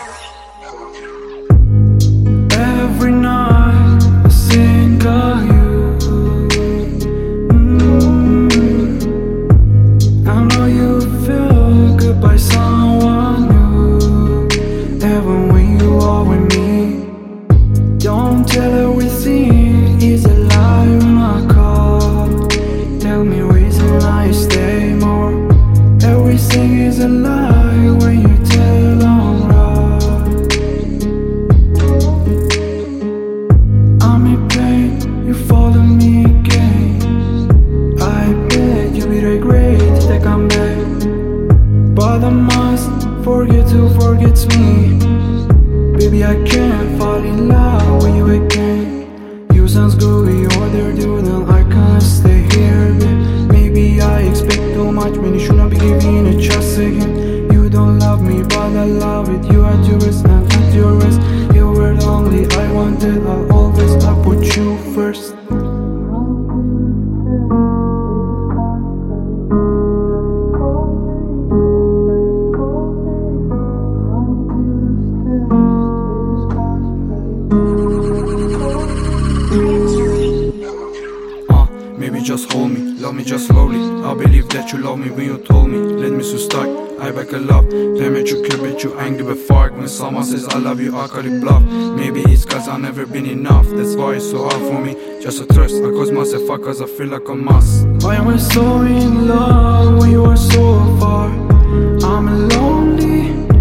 Every night I think of you. I know you feel good by someone new, even when you are with me. Don't tell everything is a lie when I call. Tell me reason I stay more. Everything is a lie when you tell I'm right. I'm in pain, you follow me again. I bet you will regret that I come back, but I must forget who forgets me. Baby, I can't fall in love with you again. You sounds good with your other dude and I can't stay here, babe. Maybe I expect too much when you shouldn't be giving a chance again. You don't love me, but I love it. You at your rest and at your rest. You were the only I wanted. I'll always put you first. Maybe just hold me, love me just slowly. I believe that you love me when you told me. Let me so stuck, I back a love. Damn it, you care, but you ain't give a fuck. When someone says I love you, I call it bluff. Maybe it's cause I've never been enough. That's why it's so hard for me, just to trust. I cause myself fuck cause I feel like a must. Why am I so in love when you are so far? I'm lonely.